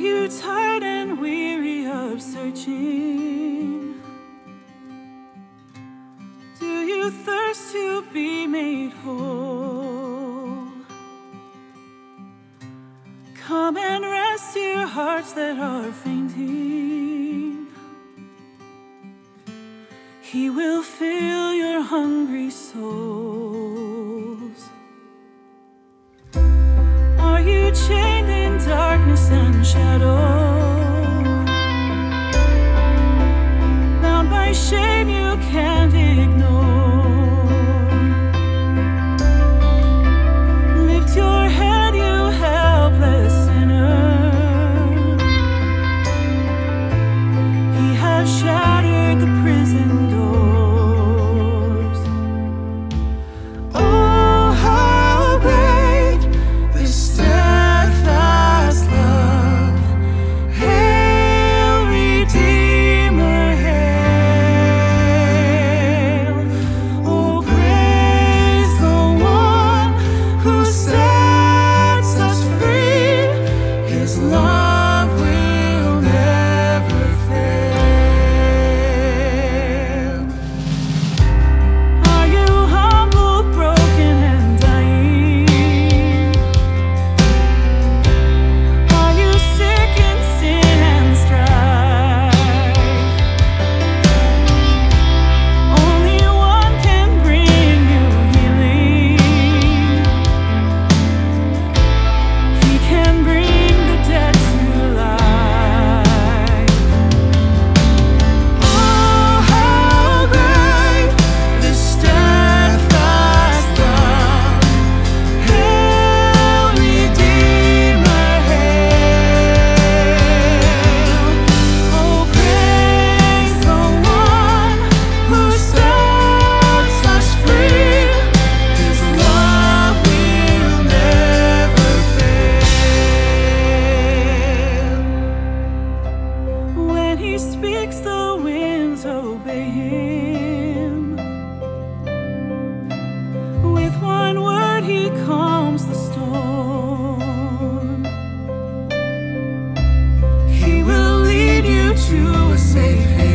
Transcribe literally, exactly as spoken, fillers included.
you tired and weary of searching? Do you thirst to be made whole? Come and rest your hearts that are fainting. He will fill your hungry souls. Are you chained in darkness and shadow? Bound by shame you can't ignore. Lift your head, you helpless sinner. He has shattered the prison doors. Oh, how great this steadfast love! Hail, Redeemer, hail! Oh, praise the one who sets us free. His love will never fail. Are you humble, broken, and dying? Are you sick in sin and strife? Only one can bring you healing. He can bring the dead to life. Oh, how great this steadfast love! Hail, Redeemer, hail! Oh, praise the one who sets us free. His love will never fail. When he speaks, the winds obey him. With one word, he calms the storm. He will lead you to a safe haven.